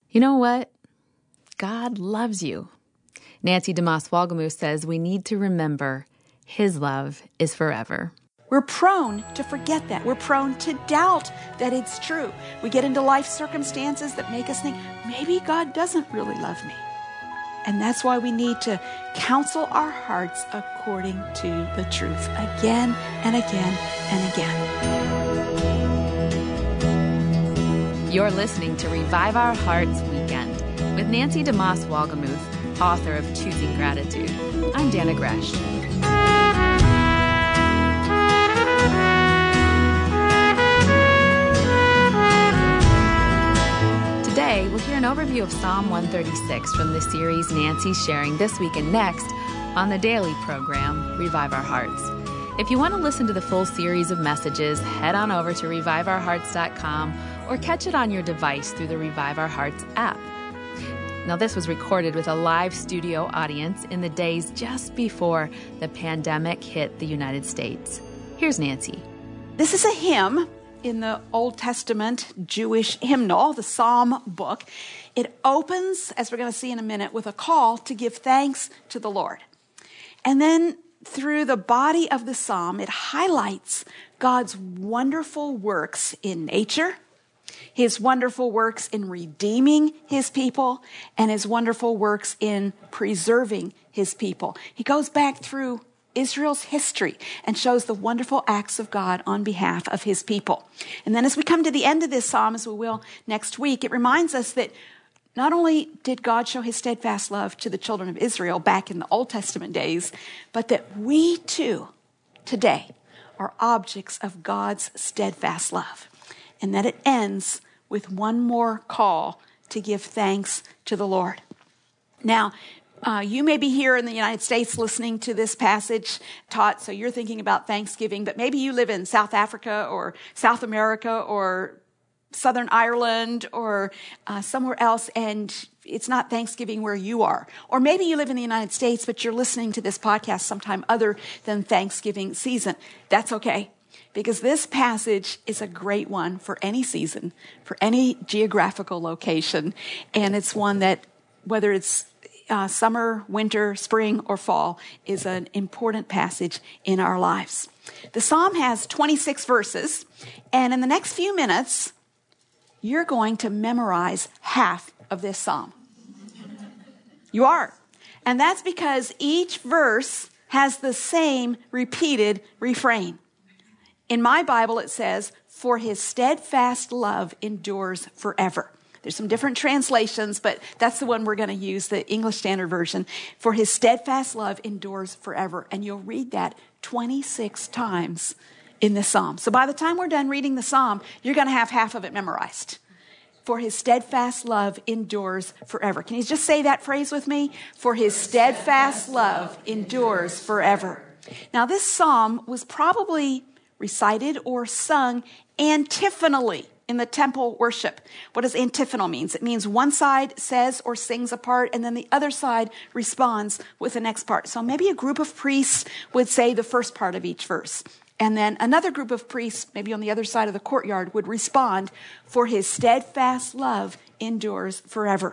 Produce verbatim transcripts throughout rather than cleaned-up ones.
You know what? God loves you. Nancy DeMoss Wolgemuth says we need to remember His love is forever. We're prone to forget that. We're prone to doubt that it's true. We get into life circumstances that make us think, maybe God doesn't really love me. And that's why we need to counsel our hearts according to the truth again and again and again. You're listening to Revive Our Hearts Weekend with Nancy DeMoss Wolgemuth, author of Choosing Gratitude. I'm Dana Gresh. Today, we'll hear an overview of Psalm one thirty-six from the series Nancy's sharing this week and next on the daily program, Revive Our Hearts. If you want to listen to the full series of messages, head on over to revive our hearts dot com or catch it on your device through the Revive Our Hearts app. Now, this was recorded with a live studio audience in the days just before the pandemic hit the United States. Here's Nancy. This is a hymn in the Old Testament Jewish hymnal, the Psalm book. It opens, as we're going to see in a minute, with a call to give thanks to the Lord. And then through the body of the psalm, it highlights God's wonderful works in nature, His wonderful works in redeeming His people, and His wonderful works in preserving His people. He goes back through Israel's history and shows the wonderful acts of God on behalf of His people. And then as we come to the end of this psalm, as we will next week, it reminds us that not only did God show His steadfast love to the children of Israel back in the Old Testament days, but that we too, today, are objects of God's steadfast love. And that it ends with one more call to give thanks to the Lord. Now, Uh, you may be here in the United States listening to this passage taught, so you're thinking about Thanksgiving, but maybe you live in South Africa or South America or Southern Ireland or uh, somewhere else, and it's not Thanksgiving where you are. Or maybe you live in the United States, but you're listening to this podcast sometime other than Thanksgiving season. That's okay, because this passage is a great one for any season, for any geographical location, and it's one that, whether it's Uh, summer, winter, spring, or fall, is an important passage in our lives. The psalm has twenty-six verses, and in the next few minutes, you're going to memorize half of this psalm. You are. And that's because each verse has the same repeated refrain. In my Bible, it says, "For His steadfast love endures forever." There's some different translations, but that's the one we're going to use, the English Standard Version. "For His steadfast love endures forever." And you'll read that twenty-six times in the psalm. So by the time we're done reading the psalm, you're going to have half of it memorized. For His steadfast love endures forever. Can you just say that phrase with me? For His steadfast love endures forever. Now, this psalm was probably recited or sung antiphonally in the temple worship. What does antiphonal mean? It means one side says or sings a part, and then the other side responds with the next part. So maybe a group of priests would say the first part of each verse. And then another group of priests, maybe on the other side of the courtyard, would respond, "For His steadfast love endures forever."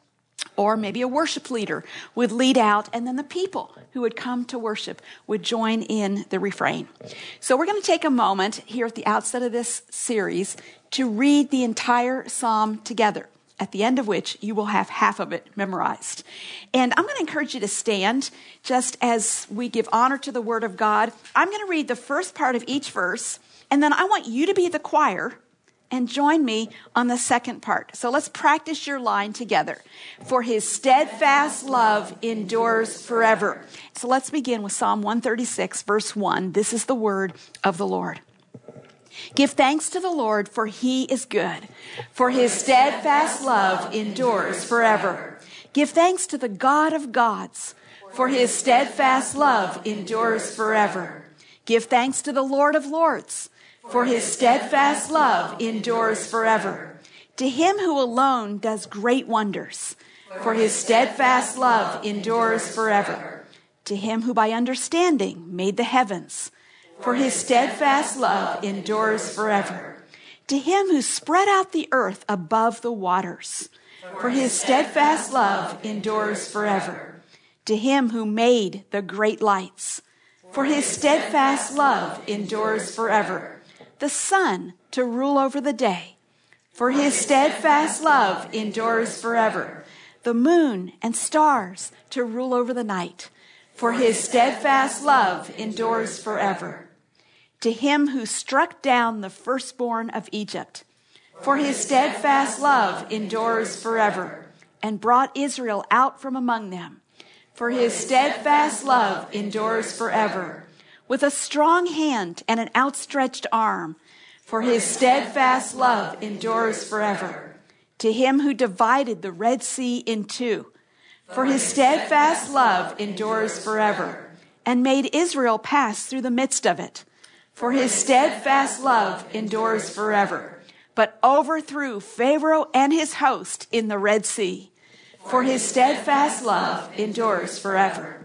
Or maybe a worship leader would lead out, and then the people who would come to worship would join in the refrain. So we're going to take a moment here at the outset of this series to read the entire psalm together, at the end of which you will have half of it memorized. And I'm going to encourage you to stand just as we give honor to the Word of God. I'm going to read the first part of each verse, and then I want you to be the choir and join me on the second part. So let's practice your line together. For His steadfast love endures forever. So let's begin with Psalm one thirty-six, verse one. This is the word of the Lord. Give thanks to the Lord, for He is good, for His steadfast love endures forever. Give thanks to the God of gods, for His steadfast love endures forever. Give thanks to the Lord of lords, for His steadfast love endures forever. To Him who alone does great wonders, for His steadfast love endures forever. To Him who by understanding made the heavens, for His steadfast love endures forever. To him who spread out the earth above the waters, for his steadfast love endures forever. To him who made the great lights, for his steadfast love endures forever. The sun to rule over the day, for his steadfast love endures forever. The moon and stars to rule over the night, for his steadfast love endures forever. To him who struck down the firstborn of Egypt, for his steadfast love endures forever, and brought Israel out from among them, for his steadfast love endures forever. With a strong hand and an outstretched arm, for his steadfast love endures forever. To him who divided the Red Sea in two, for his steadfast love endures forever, and made Israel pass through the midst of it, for his steadfast love endures forever, but overthrew Pharaoh and his host in the Red Sea, for his steadfast love endures forever.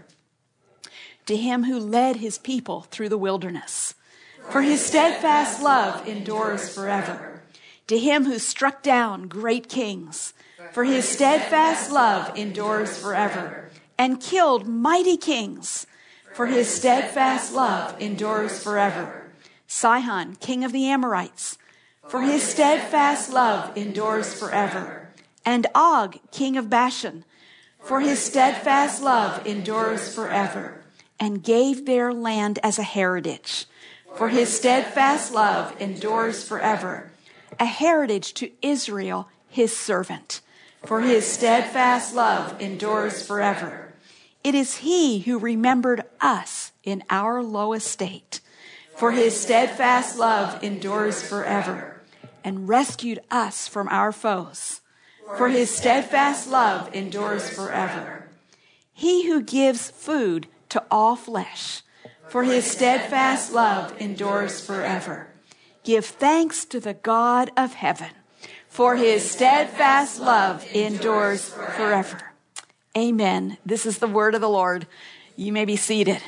To him who led his people through the wilderness, for his steadfast love endures forever. To him who struck down great kings, for his steadfast love endures forever, and killed mighty kings, for his steadfast love endures forever. Sihon, king of the Amorites, for his steadfast love endures forever. And Og, king of Bashan, for his steadfast love endures forever, and gave their land as a heritage, for his steadfast love endures forever. A heritage to Israel, his servant, for his steadfast love endures forever. It is he who remembered us in our low estate, for his steadfast love endures forever, and rescued us from our foes, for his steadfast love endures forever. He who gives food to all flesh, for his steadfast love endures forever. Give thanks to the God of heaven, for his steadfast love endures forever. Amen. This is the word of the Lord. You may be seated.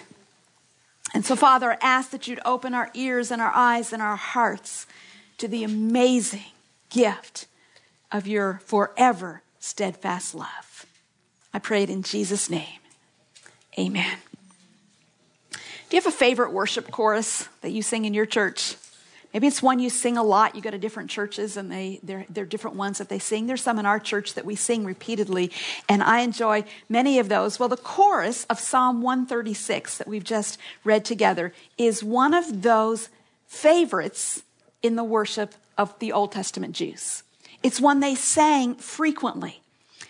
And so, Father, I ask that you'd open our ears and our eyes and our hearts to the amazing gift of your forever steadfast love. I pray it in Jesus' name. Amen. Do you have a favorite worship chorus that you sing in your church? Maybe it's one you sing a lot. You go to different churches and they, they're, they're different ones that they sing. There's some in our church that we sing repeatedly, and I enjoy many of those. Well, the chorus of Psalm one thirty-six that we've just read together is one of those favorites in the worship of the Old Testament Jews. It's one they sang frequently.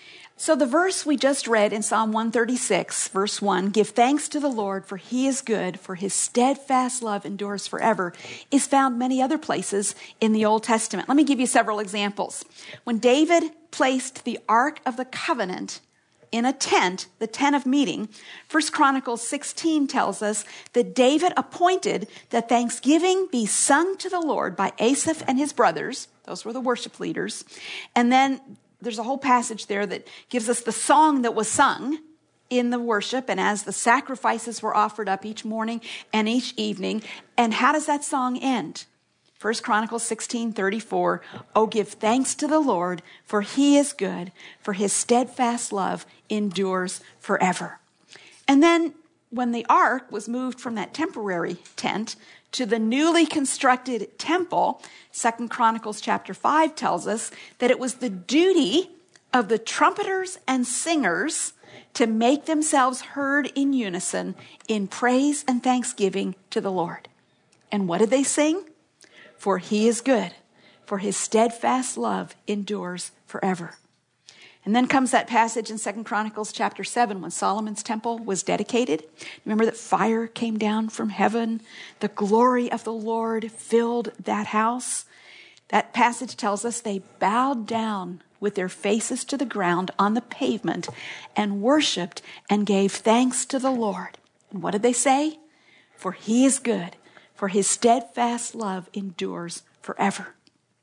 So the verse we just read in Psalm one thirty-six, verse one, give thanks to the Lord, for he is good, for his steadfast love endures forever, is found many other places in the Old Testament. Let me give you several examples. When David placed the Ark of the Covenant in a tent, the tent of meeting, First Chronicles sixteen tells us that David appointed that thanksgiving be sung to the Lord by Asaph and his brothers. Those were the worship leaders. And then there's a whole passage there that gives us the song that was sung in the worship and as the sacrifices were offered up each morning and each evening. And how does that song end? First Chronicles sixteen thirty-four, oh, give thanks to the Lord, for he is good, for his steadfast love endures forever. And then when the ark was moved from that temporary tent to the newly constructed temple, Second Chronicles chapter five tells us that it was the duty of the trumpeters and singers to make themselves heard in unison in praise and thanksgiving to the Lord. And what did they sing? For he is good, for his steadfast love endures forever. And then comes that passage in Second Chronicles chapter seven when Solomon's temple was dedicated. Remember that fire came down from heaven. The glory of the Lord filled that house. That passage tells us they bowed down with their faces to the ground on the pavement and worshiped and gave thanks to the Lord. And what did they say? For he is good, for his steadfast love endures forever.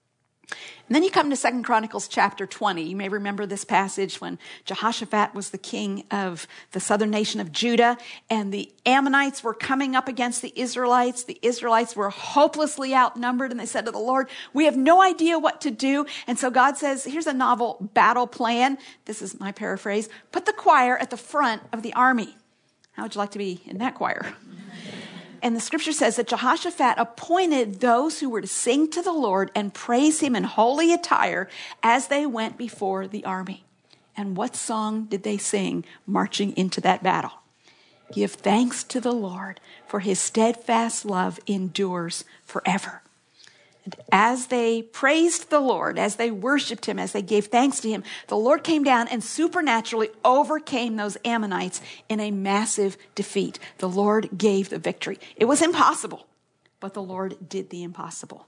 And then you come to Second Chronicles chapter twenty. You may remember this passage when Jehoshaphat was the king of the southern nation of Judah, and the Ammonites were coming up against the Israelites. The Israelites were hopelessly outnumbered, and they said to the Lord, we have no idea what to do. And so God says, here's a novel battle plan. This is my paraphrase. Put the choir at the front of the army. How would you like to be in that choir? And the scripture says that Jehoshaphat appointed those who were to sing to the Lord and praise him in holy attire as they went before the army. And what song did they sing marching into that battle? Give thanks to the Lord, for his steadfast love endures forever. And as they praised the Lord, as they worshiped him, as they gave thanks to him, the Lord came down and supernaturally overcame those Ammonites in a massive defeat. The Lord gave the victory. It was impossible, but the Lord did the impossible.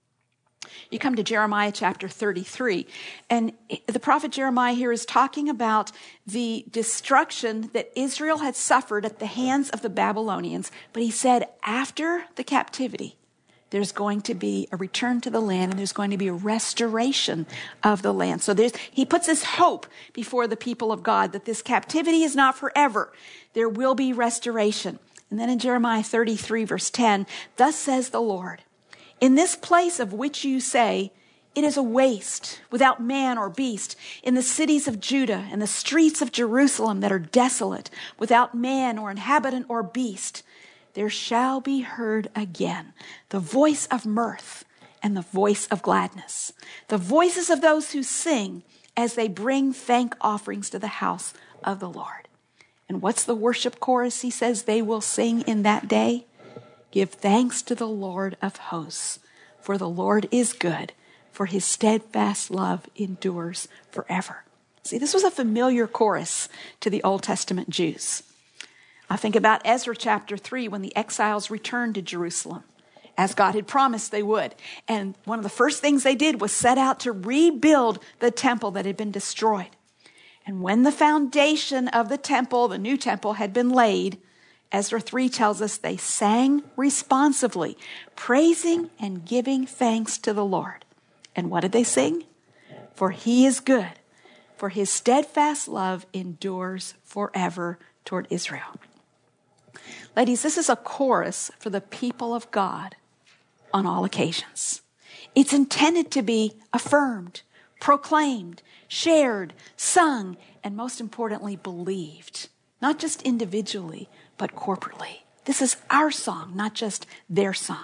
You come to Jeremiah chapter thirty-three, and the prophet Jeremiah here is talking about the destruction that Israel had suffered at the hands of the Babylonians. But he said, after the captivity, there's going to be a return to the land, and there's going to be a restoration of the land. So there's, he puts this hope before the people of God that this captivity is not forever. There will be restoration. And then in Jeremiah thirty-three, verse ten, thus says the Lord, in this place of which you say, it is a waste without man or beast, in the cities of Judah and the streets of Jerusalem that are desolate, without man or inhabitant or beast, there shall be heard again the voice of mirth and the voice of gladness, the voices of those who sing as they bring thank offerings to the house of the Lord. And what's the worship chorus he says they will sing in that day? Give thanks to the Lord of hosts, for the Lord is good, for his steadfast love endures forever. See, this was a familiar chorus to the Old Testament Jews. I think about Ezra chapter three, when the exiles returned to Jerusalem, as God had promised they would. And one of the first things they did was set out to rebuild the temple that had been destroyed. And when the foundation of the temple, the new temple, had been laid, Ezra three tells us they sang responsively, praising and giving thanks to the Lord. And what did they sing? For he is good, for his steadfast love endures forever toward Israel. Ladies, this is a chorus for the people of God on all occasions. It's intended to be affirmed, proclaimed, shared, sung, and most importantly, believed. Not just individually, but corporately. This is our song, not just their song.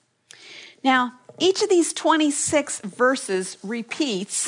Now, each of these twenty-six verses repeats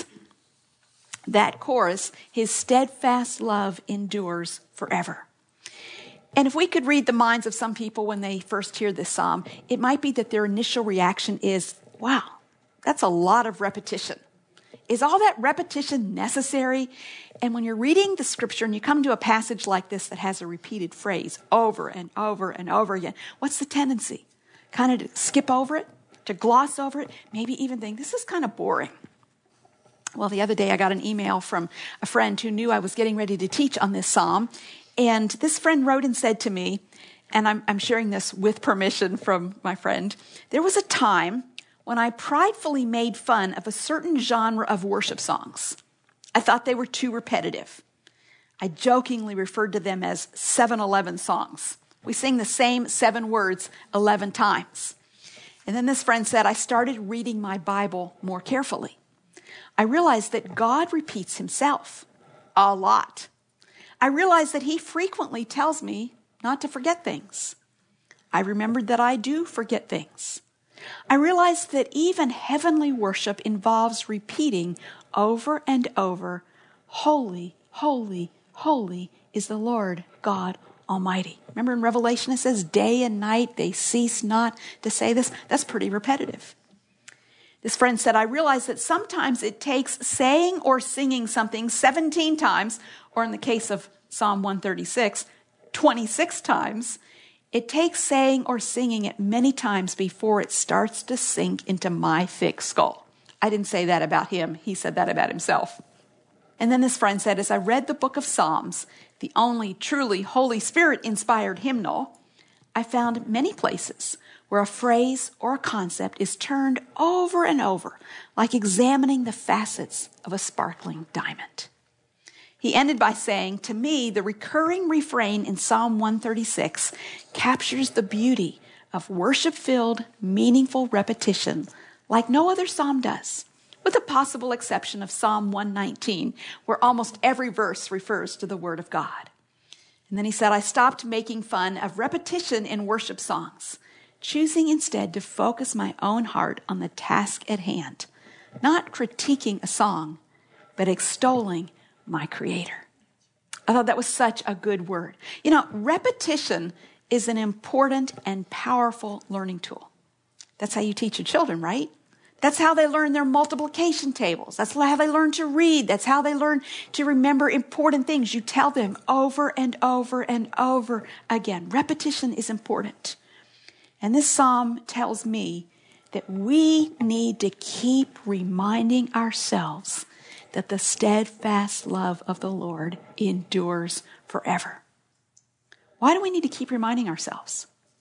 that chorus, his steadfast love endures forever. And if we could read the minds of some people when they first hear this psalm, it might be that their initial reaction is, wow, that's a lot of repetition. Is all that repetition necessary? And when you're reading the scripture and you come to a passage like this that has a repeated phrase over and over and over again, what's the tendency? Kind of to skip over it, to gloss over it, maybe even think, this is kind of boring. Well, the other day I got an email from a friend who knew I was getting ready to teach on this psalm. And this friend wrote and said to me, and I'm, I'm sharing this with permission from my friend, there was a time when I pridefully made fun of a certain genre of worship songs. I thought they were too repetitive. I jokingly referred to them as seven eleven songs. We sing the same seven words eleven times. And then this friend said, I started reading my Bible more carefully. I realized that God repeats himself a lot. I realized that he frequently tells me not to forget things. I remembered that I do forget things. I realized that even heavenly worship involves repeating over and over, holy, holy, holy is the Lord God Almighty. Remember in Revelation it says day and night they cease not to say this. That's pretty repetitive. This friend said, I realize that sometimes it takes saying or singing something seventeen times, or in the case of Psalm one thirty-six, twenty-six times. It takes saying or singing it many times before it starts to sink into my thick skull. I didn't say that about him. He said that about himself. And then this friend said, as I read the book of Psalms, the only truly Holy Spirit-inspired hymnal, I found many places where a phrase or a concept is turned over and over, like examining the facets of a sparkling diamond. He ended by saying, to me, the recurring refrain in Psalm one thirty-six captures the beauty of worship-filled, meaningful repetition like no other psalm does, with the possible exception of Psalm one nineteen, where almost every verse refers to the Word of God. And then he said, I stopped making fun of repetition in worship songs, choosing instead to focus my own heart on the task at hand, not critiquing a song, but extolling my Creator. I thought that was such a good word. You know, repetition is an important and powerful learning tool. That's how you teach your children, right? That's how they learn their multiplication tables. That's how they learn to read. That's how they learn to remember important things. You tell them over and over and over again. Repetition is important. And this psalm tells me that we need to keep reminding ourselves that the steadfast love of the Lord endures forever. Why do we need to keep reminding ourselves?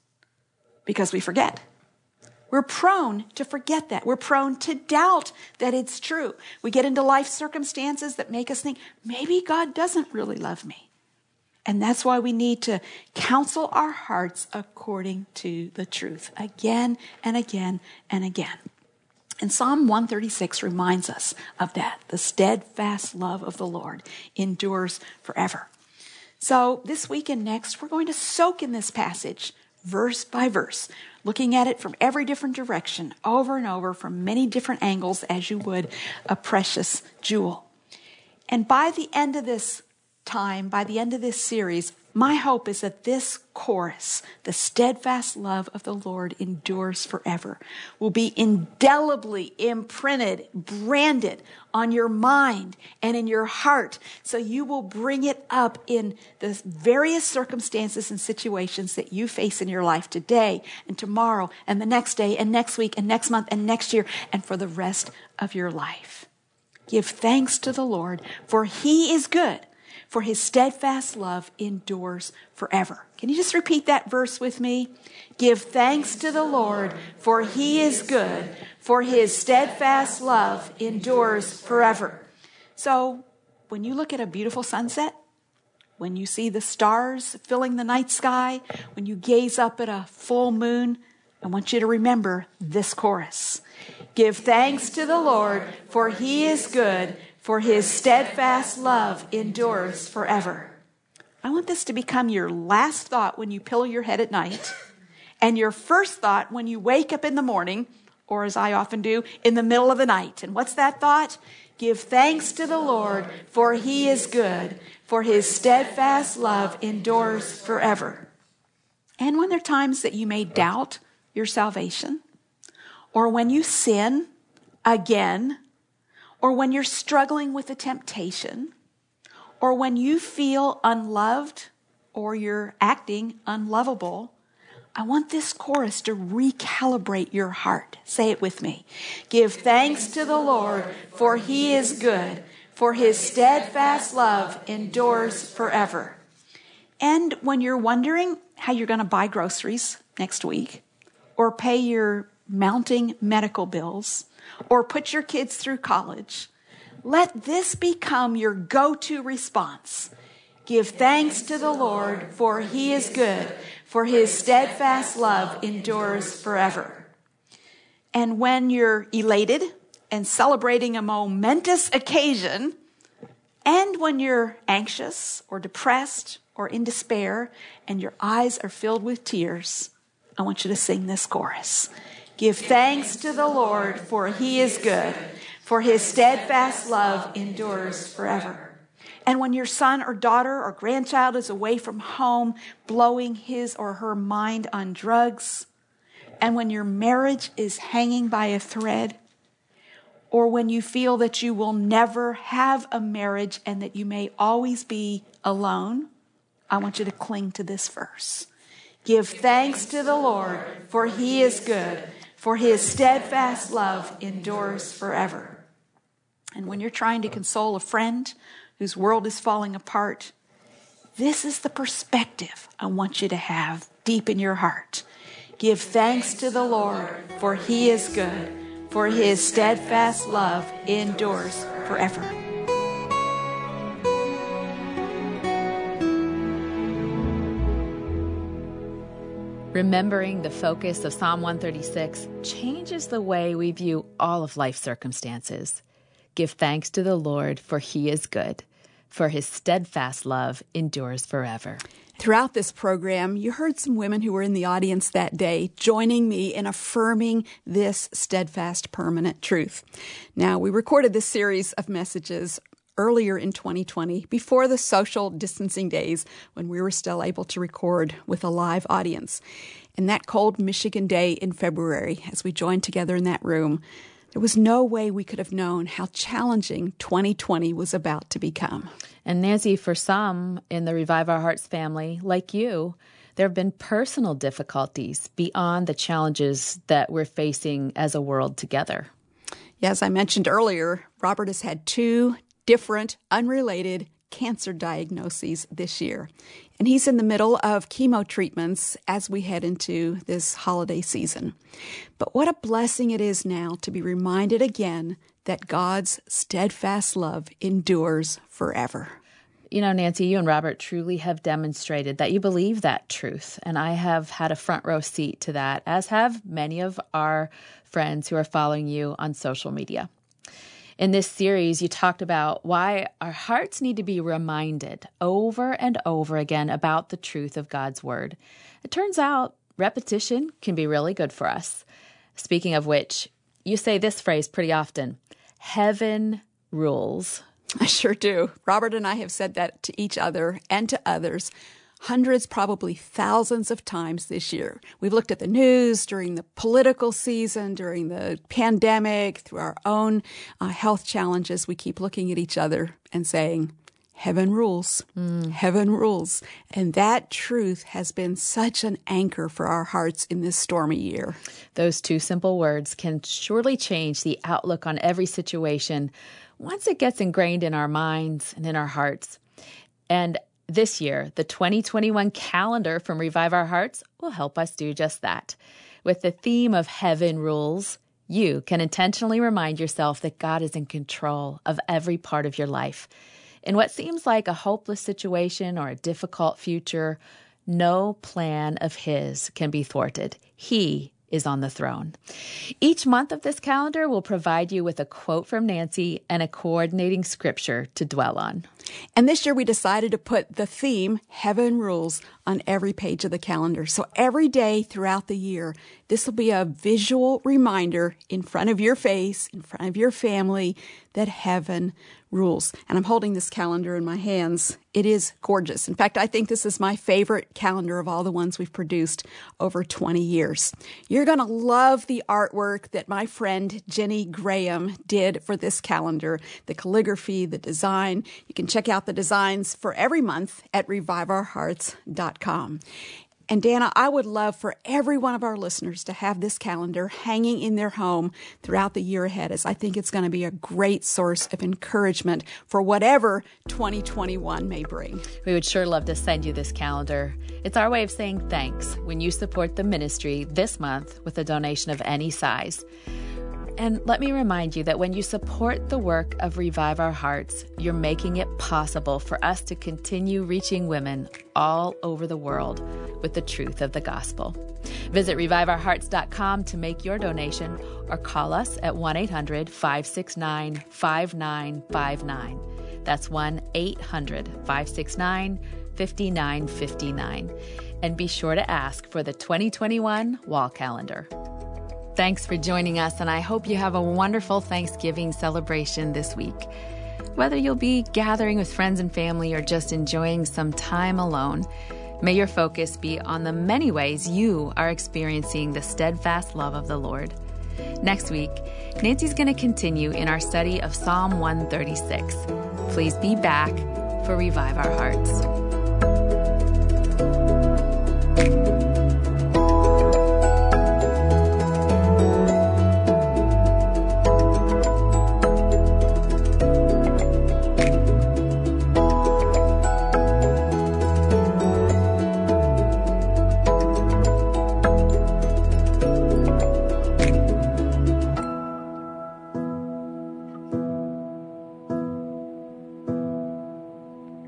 Because we forget. We're prone to forget that. We're prone to doubt that it's true. We get into life circumstances that make us think, maybe God doesn't really love me. And that's why we need to counsel our hearts according to the truth again and again and again. And Psalm one thirty-six reminds us of that. The steadfast love of the Lord endures forever. So this week and next, we're going to soak in this passage verse by verse, looking at it from every different direction, over and over, from many different angles, as you would a precious jewel. And by the end of this time, by the end of this series, my hope is that this chorus, the steadfast love of the Lord endures forever, will be indelibly imprinted, branded on your mind and in your heart, so you will bring it up in the various circumstances and situations that you face in your life today and tomorrow and the next day and next week and next month and next year and for the rest of your life. Give thanks to the Lord, for He is good, for His steadfast love endures forever. Can you just repeat that verse with me? Give thanks to the Lord, for He is good, for His steadfast love endures forever. So when you look at a beautiful sunset, when you see the stars filling the night sky, when you gaze up at a full moon, I want you to remember this chorus. Give thanks to the Lord, for He is good, for His steadfast love endures forever. I want this to become your last thought when you pillow your head at night, and your first thought when you wake up in the morning, or as I often do, in the middle of the night. And what's that thought? Give thanks to the Lord, for He is good, for His steadfast love endures forever. And when there are times that you may doubt your salvation, or when you sin again, or when you're struggling with a temptation, or when you feel unloved or you're acting unlovable, I want this chorus to recalibrate your heart. Say it with me. Give thanks to the Lord, for He is good, for His steadfast love endures forever. And when you're wondering how you're going to buy groceries next week, or pay your mounting medical bills, or put your kids through college, let this become your go-to response. Give thanks to the Lord, for He is good, for His steadfast love endures forever. And when you're elated and celebrating a momentous occasion, and when you're anxious or depressed or in despair and your eyes are filled with tears, I want you to sing this chorus. Give thanks to the Lord, for He is good, for His steadfast love endures forever. And when your son or daughter or grandchild is away from home, blowing his or her mind on drugs, and when your marriage is hanging by a thread, or when you feel that you will never have a marriage and that you may always be alone, I want you to cling to this verse. Give thanks to the Lord, for He is good, for His steadfast love endures forever. And when you're trying to console a friend whose world is falling apart, this is the perspective I want you to have deep in your heart. Give thanks to the Lord, for he is good, for his steadfast love endures forever. Remembering the focus of Psalm one thirty-six changes the way we view all of life's circumstances. Give thanks to the Lord, for he is good, for his steadfast love endures forever. Throughout this program, you heard some women who were in the audience that day joining me in affirming this steadfast, permanent truth. Now, we recorded this series of messages earlier in twenty twenty, before the social distancing days when we were still able to record with a live audience. And that cold Michigan day in February, as we joined together in that room, there was no way we could have known how challenging twenty twenty was about to become. And Nancy, for some in the Revive Our Hearts family, like you, there have been personal difficulties beyond the challenges that we're facing as a world together. Yeah, as I mentioned earlier, Robert has had two different, unrelated cancer diagnoses this year. And he's in the middle of chemo treatments as we head into this holiday season. But what a blessing it is now to be reminded again that God's steadfast love endures forever. You know, Nancy, you and Robert truly have demonstrated that you believe that truth. And I have had a front row seat to that, as have many of our friends who are following you on social media. In this series, you talked about why our hearts need to be reminded over and over again about the truth of God's word. It turns out repetition can be really good for us. Speaking of which, you say this phrase pretty often, heaven rules. I sure do. Robert and I have said that to each other and to others hundreds, probably thousands of times this year. We've looked at the news during the political season, during the pandemic, through our own uh, health challenges. We keep looking at each other and saying, heaven rules, mm. heaven rules. And that truth has been such an anchor for our hearts in this stormy year. Those two simple words can surely change the outlook on every situation once it gets ingrained in our minds and in our hearts. And this year, the twenty twenty-one calendar from Revive Our Hearts will help us do just that. With the theme of heaven rules, you can intentionally remind yourself that God is in control of every part of your life. In what seems like a hopeless situation or a difficult future, no plan of his can be thwarted. He is on the throne. Each month of this calendar will provide you with a quote from Nancy and a coordinating scripture to dwell on. And this year we decided to put the theme, Heaven Rules, on every page of the calendar. So every day throughout the year, this will be a visual reminder in front of your face, in front of your family, that heaven rules. And I'm holding this calendar in my hands. It is gorgeous. In fact, I think this is my favorite calendar of all the ones we've produced over twenty years. You're going to love the artwork that my friend Jenny Graham did for this calendar, the calligraphy, the design. You can check out the designs for every month at revive our hearts dot com. And Dana, I would love for every one of our listeners to have this calendar hanging in their home throughout the year ahead, as I think it's going to be a great source of encouragement for whatever twenty twenty-one may bring. We would sure love to send you this calendar. It's our way of saying thanks when you support the ministry this month with a donation of any size. And let me remind you that when you support the work of Revive Our Hearts, you're making it possible for us to continue reaching women all over the world with the truth of the gospel. Visit revive our hearts dot com to make your donation or call us at one eight hundred, five six nine, five nine five nine. That's one eight hundred, five six nine, five nine five nine. And be sure to ask for the twenty twenty-one wall calendar. Thanks for joining us, and I hope you have a wonderful Thanksgiving celebration this week. Whether you'll be gathering with friends and family or just enjoying some time alone, may your focus be on the many ways you are experiencing the steadfast love of the Lord. Next week, Nancy's going to continue in our study of Psalm one thirty-six. Please be back for Revive Our Hearts.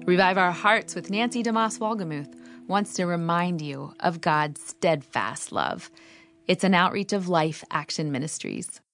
Revive Our Hearts with Nancy DeMoss Wolgemuth wants to remind you of God's steadfast love. It's an outreach of Life Action Ministries.